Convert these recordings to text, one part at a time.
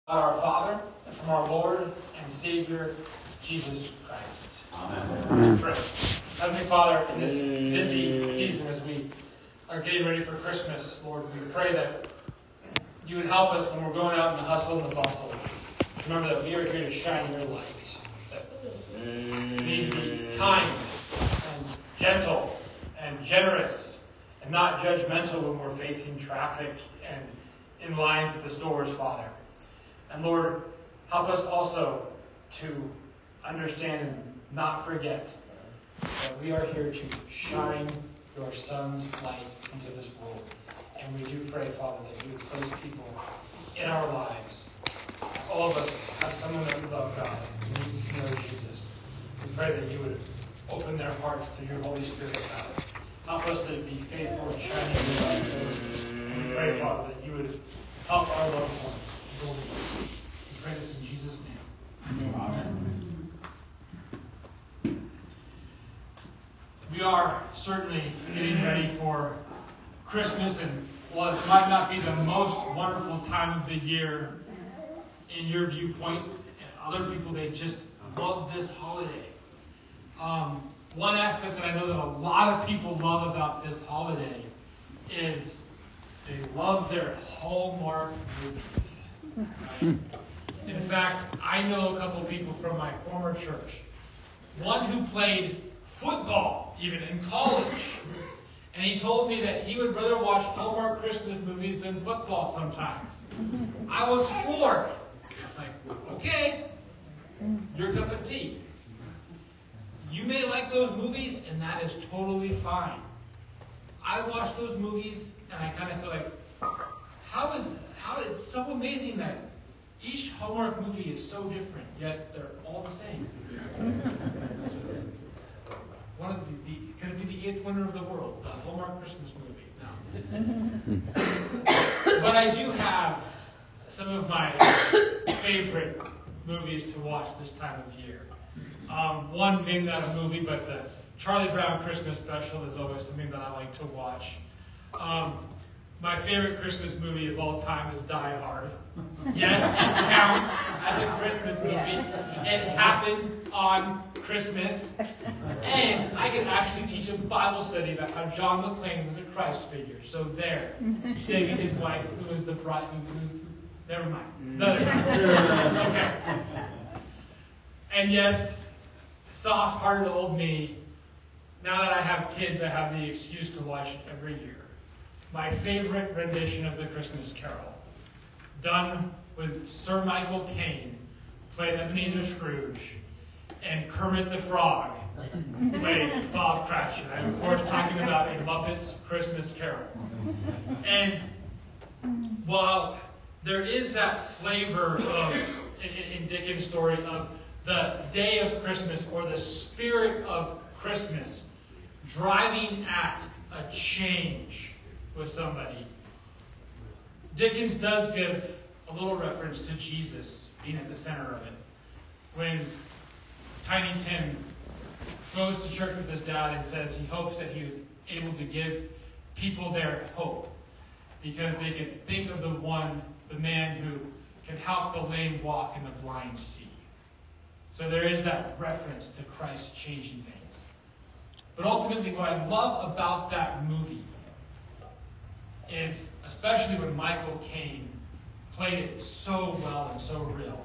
Our Father, and from our Lord and Savior, Jesus Christ. Amen. Let's pray. Heavenly Father, in this busy season as we are getting ready for Christmas, Lord, we pray that you would help us when we're going out in the hustle and the bustle. Remember that we are here to shine your light. That we need to be kind and gentle and generous and not judgmental when we're facing traffic and in lines at the stores, Father. And Lord, help us also to understand and not forget that we are here to shine your Son's light into this world. And we do pray, Father, that you would place people in our lives. All of us have someone that we love, God, who needs to know Jesus. We pray that you would open their hearts through your Holy Spirit, God. Help us to be faithful and shining your light, Lord. And we pray, Father, that you would help our loved ones. We pray this in Jesus' name. Amen. We are certainly getting ready for Christmas, and while it might not be the most wonderful time of the year in your viewpoint, and other people, they just love this holiday. One aspect that I know that a lot of people love about this holiday is they love their Hallmark movies. Right? In fact, I know a couple people from my former church. One who played football, even in college. And he told me that he would rather watch Hallmark Christmas movies than football sometimes. I was floored. I was like, okay, your cup of tea. You may like those movies, and that is totally fine. I watch those movies, and I kind of feel like, how is so amazing that each Hallmark movie is so different, yet they're all the same. One of could it be the eighth wonder of the world, the Hallmark Christmas movie? No. But I do have some of my favorite movies to watch this time of year. One, maybe not a movie, but the Charlie Brown Christmas special is always something that I like to watch. My favorite Christmas movie of all time is Die Hard. Yes, it counts as a Christmas movie. It happened on Christmas. And I can actually teach a Bible study about how John McClane was a Christ figure. So there, saving his wife, who was the bride, never mind. Another time. Okay. And yes, soft-hearted old me, now that I have kids, I have the excuse to watch it every year. My favorite rendition of the Christmas Carol, done with Sir Michael Caine, played Ebenezer Scrooge, and Kermit the Frog played Bob Cratchit. I'm, of course, talking about A Muppet's Christmas Carol. And while there is that flavor of, in Dickens' story, of the day of Christmas or the spirit of Christmas driving at a change with somebody, Dickens does give a little reference to Jesus being at the center of it. When Tiny Tim goes to church with his dad and says he hopes that he was able to give people their hope because they can think of the man who can help the lame walk and the blind see. So there is that reference to Christ changing things. But ultimately, what I love about that movie is, especially when Michael Caine played it so well and so real,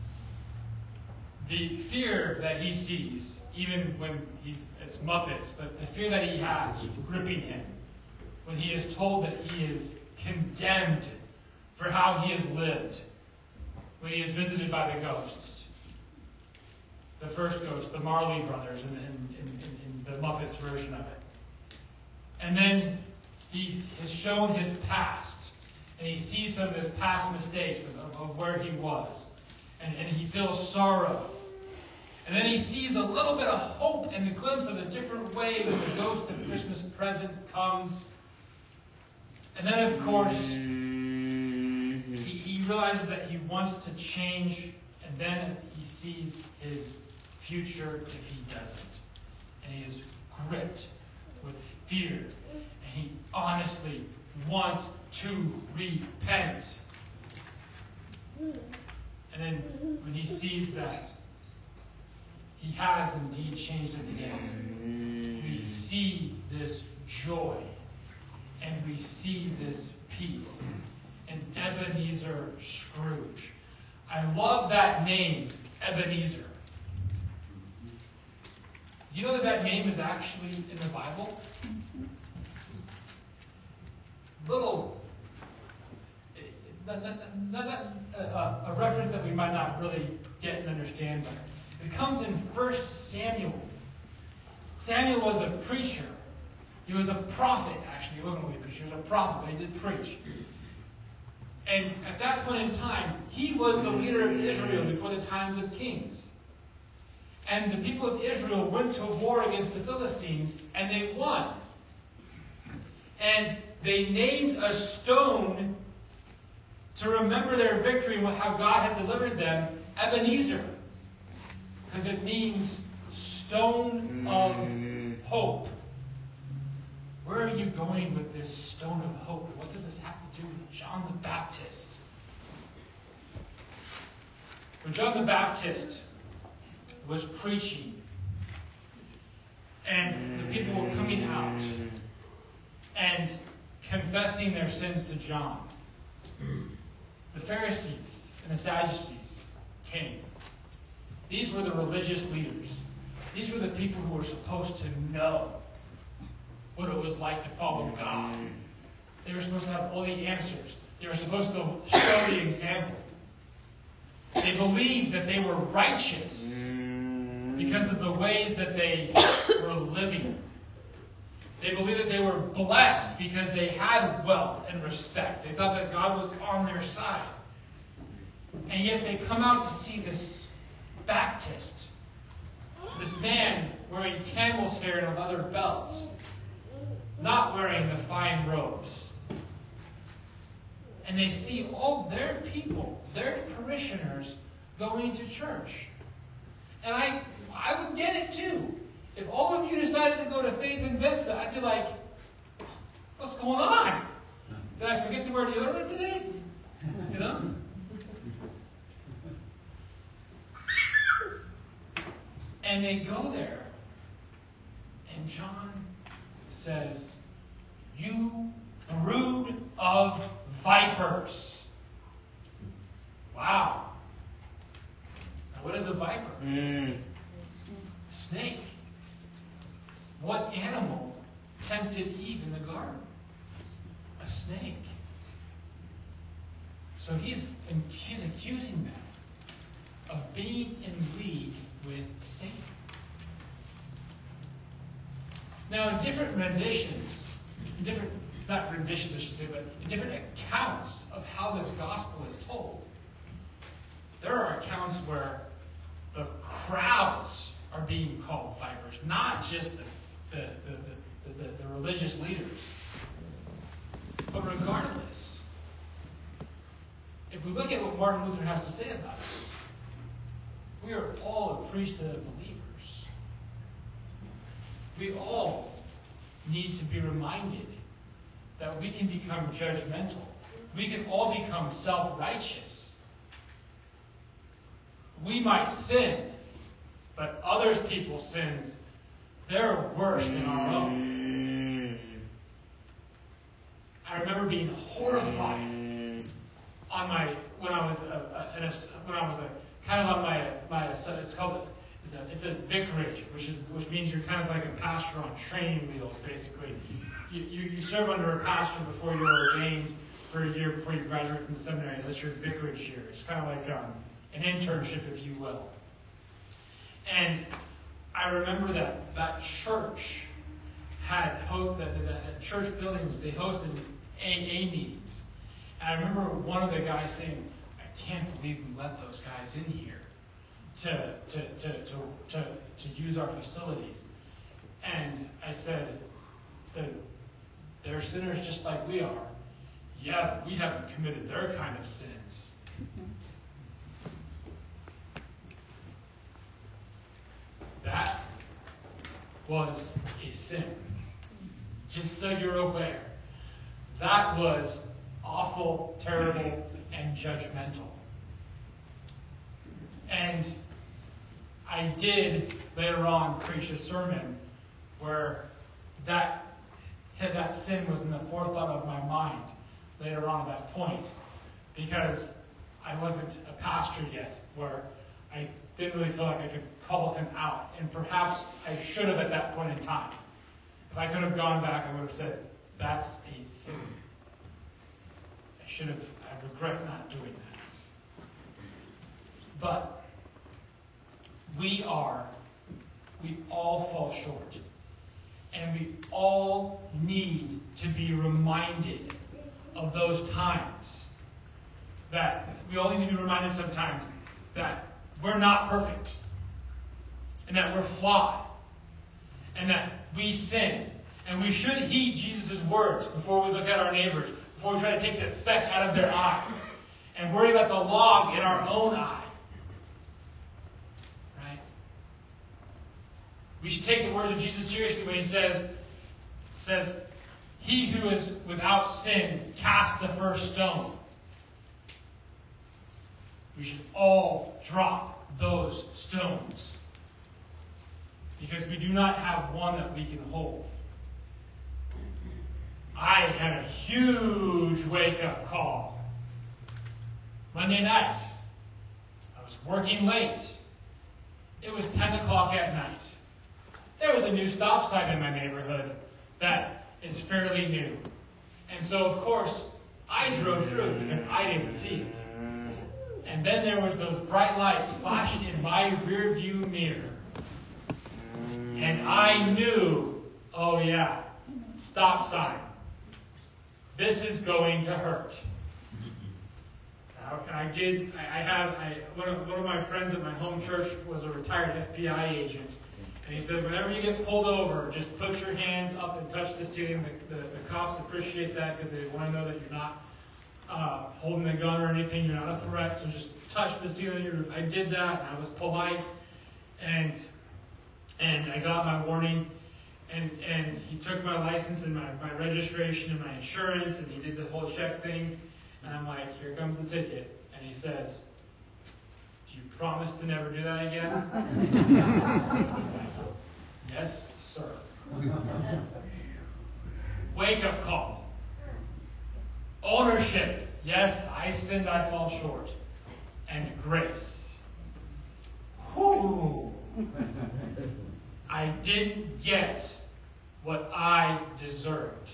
the fear that he sees, even when it's Muppets, but the fear that he has gripping him when he is told that he is condemned for how he has lived, when he is visited by the ghosts. The first ghost, the Marley brothers, in the Muppets version of it. And then he has shown his past, and he sees some of his past mistakes of where he was, and he feels sorrow. And then he sees a little bit of hope and a glimpse of a different way when the ghost of Christmas present comes. And then, of course, he realizes that he wants to change, and then he sees his future if he doesn't. And he is gripped with fear. And he honestly wants to repent. And then when he sees that he has indeed changed at the end, we see this joy and we see this peace. And Ebenezer Scrooge. I love that name, Ebenezer. You know that name is actually in the Bible? Little, a reference that we might not really get and understand, but it comes in 1 Samuel. Samuel was a preacher. He was a prophet, actually. He wasn't really a preacher. He was a prophet, but he did preach. And at that point in time, he was the leader of Israel before the times of kings. And the people of Israel went to war against the Philistines, and they won. And they named a stone to remember their victory and how God had delivered them, Ebenezer. Because it means stone of hope. Where are you going with this stone of hope? What does this have to do with John the Baptist? When John the Baptist was preaching, and the people were coming out and confessing their sins to John, the Pharisees and the Sadducees came. These were the religious leaders. These were the people who were supposed to know what it was like to follow God. They were supposed to have all the answers. They were supposed to show the example. They believed that they were righteous because of the ways that they were living. They believed that they were blessed because they had wealth and respect. They thought that God was on their side. And yet they come out to see this Baptist, this man wearing camel's hair and leather belts, not wearing the fine robes. And they see all their people, their parishioners, going to church. And I would get it too. If all of you decided to go to Faith in Vista, I'd be like, what's going on? Did I forget to wear deodorant today? You know? And they go there, and John says, "You brood of vipers." Wow. Now, what is a viper? A snake. What animal tempted Eve in the garden? A snake. So he's accusing them of being in league with Satan. Now, in different renditions, not renditions I should say, but in different accounts of how this gospel is told, there are accounts where the crowds are being called vipers, not just the religious leaders. But regardless, if we look at what Martin Luther has to say about us, we are all a priesthood of believers. We all need to be reminded that we can become judgmental. We can all become self-righteous. We might sin, but others people's sins, they're worse than our own. I remember being horrified when I was it's a vicarage, which means you're kind of like a pastor on training wheels, basically. You serve under a pastor before you're ordained for a year before you graduate from the seminary. That's your vicarage year. It's kind of like an internship, if you will. And I remember that church had that church buildings, they hosted AA meetings. And I remember one of the guys saying, "I can't believe we let those guys in here to use our facilities." And I said, "They're sinners just like we are. Yeah, but we haven't committed their kind of sins." That was a sin. Just so you're aware. That was awful, terrible, and judgmental. I did later on preach a sermon where that sin was in the forethought of my mind later on at that point, because I wasn't a pastor yet, where I didn't really feel like I could call him out. And perhaps I should have at that point in time. If I could have gone back, I would have said, that's a sin. I regret not doing that. But we all fall short. And we all need to be reminded of those times. That we all need to be reminded sometimes that we're not perfect. And that we're flawed. And that we sin. And we should heed Jesus' words before we look at our neighbors. Before we try to take that speck out of their eye. And worry about the log in our own eye. Right? We should take the words of Jesus seriously when he says, he who is without sin, cast the first stone. We should all drop those stones. Because we do not have one that we can hold. I had a huge wake-up call. Monday night. I was working late. It was 10 o'clock at night. There was a new stop sign in my neighborhood that is fairly new. And so, of course, I drove through it because I didn't see it. And then there was those bright lights flashing in my rear view mirror. And I knew, oh yeah, stop sign. This is going to hurt. One of my friends at my home church was a retired FBI agent. And he said, whenever you get pulled over, just put your hands up and touch the ceiling. The cops appreciate that because they want to know that you're not holding a gun or anything. You're not a threat. So just touch the ceiling of your roof. I did that, and I was polite. And I got my warning. And he took my license and my registration and my insurance, and he did the whole check thing. And I'm like, here comes the ticket. And he says, do you promise to never do that again? Yes, sir. Wake-up call. Ownership. Yes, I sinned, I fall short. And grace. Whew. I didn't get what I deserved.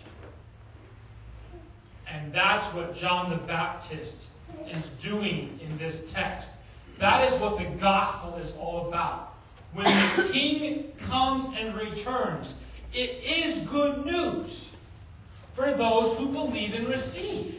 And that's what John the Baptist is doing in this text. That is what the gospel is all about. When the King comes and returns, it is good news for those who believe and receive.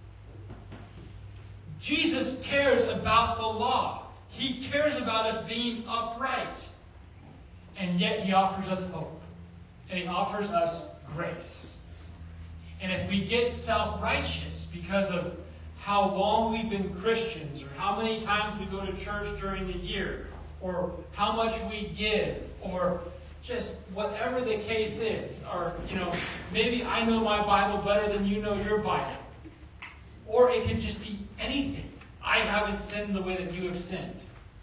Jesus cares about the law. He cares about us being upright. And yet he offers us hope. And he offers us grace. And if we get self-righteous because of how long we've been Christians, or how many times we go to church during the year, or how much we give, or just whatever the case is, or, maybe I know my Bible better than you know your Bible. Or it can just be anything. I haven't sinned the way that you have sinned.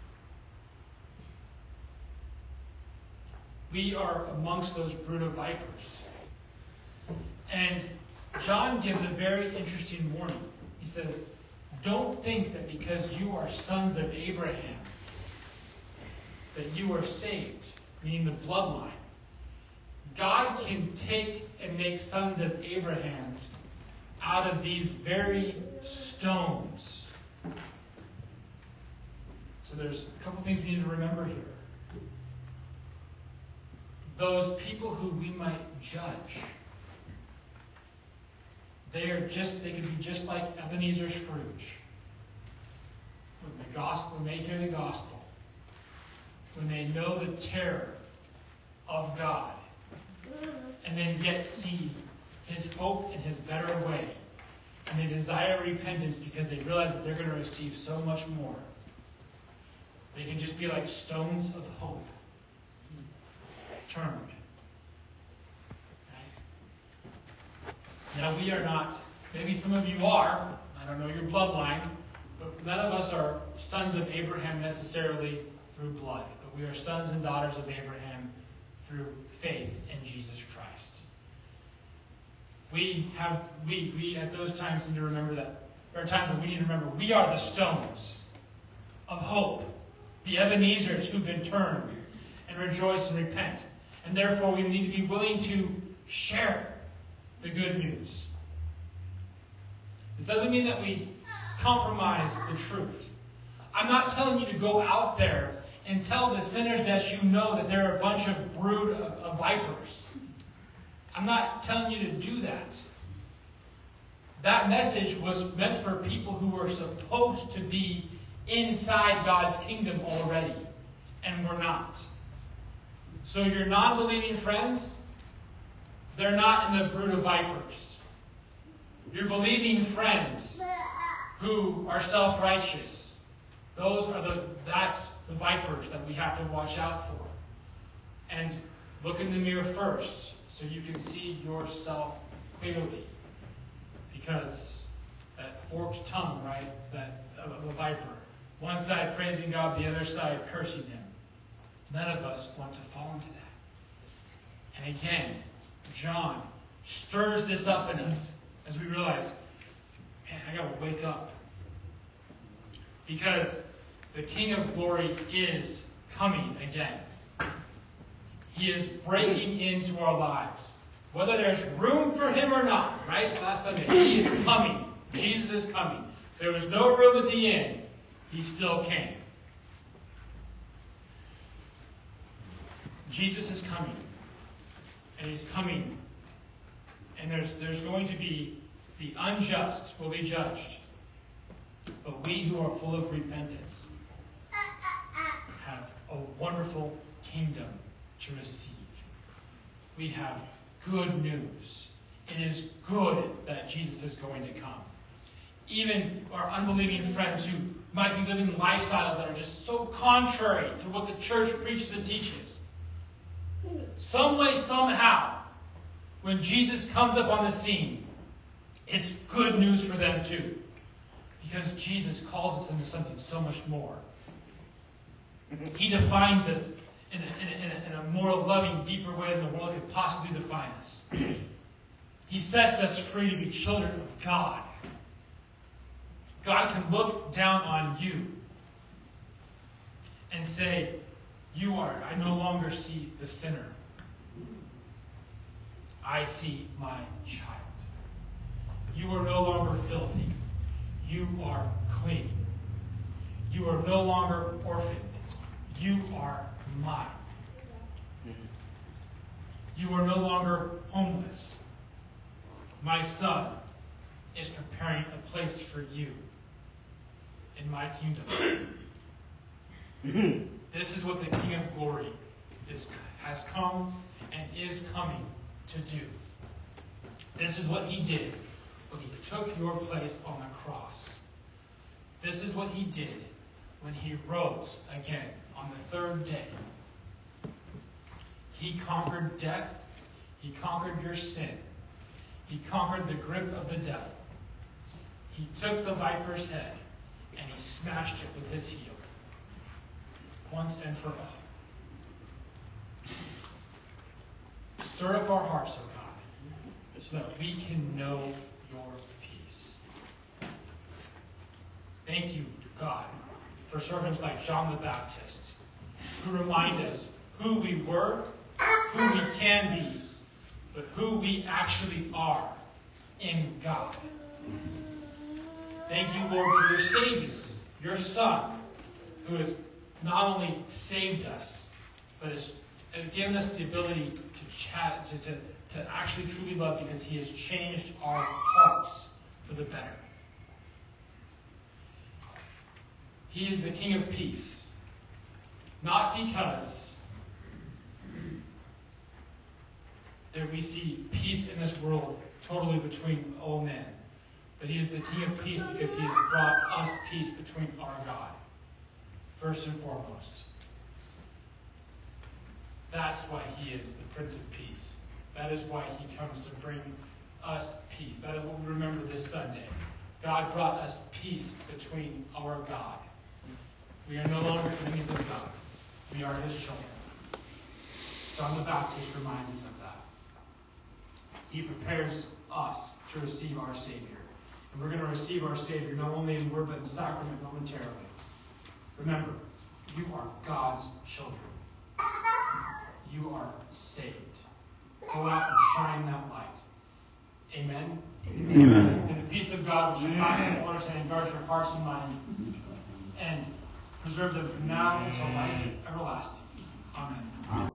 We are amongst those brood of vipers. And John gives a very interesting warning. He says, don't think that because you are sons of Abraham, that you are saved, meaning the bloodline. God can take and make sons of Abraham out of these very stones. So there's a couple things we need to remember here. Those people who we might judge, they could be just like Ebenezer Scrooge. When they hear the gospel, when they know the terror of God, and then yet see his hope and his better way, and they desire repentance because they realize that they're going to receive so much more. They can just be like stones of hope, turned. Right? Now we are not, maybe some of you are, I don't know your bloodline, but none of us are sons of Abraham necessarily through blood, but we are sons and daughters of Abraham through faith in Jesus Christ. We at those times need to remember that there are times that we need to remember we are the stones of hope, the Ebenezers who've been turned and rejoice and repent. And therefore we need to be willing to share the good news. This doesn't mean that we compromise the truth. I'm not telling you to go out there and tell the sinners that you know that they're a bunch of brood of vipers. I'm not telling you to do that. That message was meant for people who were supposed to be inside God's kingdom already, and were not. So your non-believing friends, they're not in the brood of vipers. Your believing friends who are self-righteous, that's the vipers that we have to watch out for. And look in the mirror first so you can see yourself clearly. Because that forked tongue, right, that of a viper, one side praising God, the other side cursing him. None of us want to fall into that. And again, John stirs this up in us as we realize, man, I got to wake up. Because the King of Glory is coming again. He is breaking into our lives. Whether there's room for him or not, right? Last Sunday, he is coming. Jesus is coming. There was no room at the inn. He still came. Jesus is coming. And he's coming. And there's going to be the unjust will be judged. But we who are full of repentance have a wonderful kingdom to receive. We have good news. It is good that Jesus is going to come. Even our unbelieving friends who might be living lifestyles that are just so contrary to what the church preaches and teaches. Some way, somehow, when Jesus comes up on the scene, it's good news for them too. Because Jesus calls us into something so much more. He defines us in a more loving, deeper way than the world could possibly define us. He sets us free to be children of God. God can look down on you and say, I no longer see the sinner. I see my child. You are no longer filthy. You are clean. You are no longer orphaned. You are mine. You are no longer homeless. My son is preparing a place for you in my kingdom. This is what the King of Glory has come and is coming to do. This is what he did when he took your place on the cross. This is what he did when he rose again on the third day. He conquered death. He conquered your sin. He conquered the grip of the devil. He took the viper's head and he smashed it with his heel. Once and for all. Stir up our hearts, O God, so that we can know your peace. Thank you, God, for servants like John the Baptist, who remind us who we were, who we can be, but who we actually are in God. Thank you, Lord, for your Savior, your Son, who has not only saved us, but has given us the ability to actually truly love, because he has changed our hearts for the better. He is the King of Peace. Not because that we see peace in this world totally between all men, but he is the King of Peace because he has brought us peace between our God, first and foremost. That's why he is the Prince of Peace. That is why he comes to bring us peace. That is what we remember this Sunday. God brought us peace between our God. We are no longer enemies of God. We are his children. John the Baptist reminds us of that. He prepares us to receive our Savior. And we're going to receive our Savior not only in word but in sacrament momentarily. Remember, you are God's children. You are saved. Go out and shine that light. Amen? Amen. And the peace of God, which surpasses all understanding, guards your hearts and minds, and preserve them from now until life everlasting. Amen.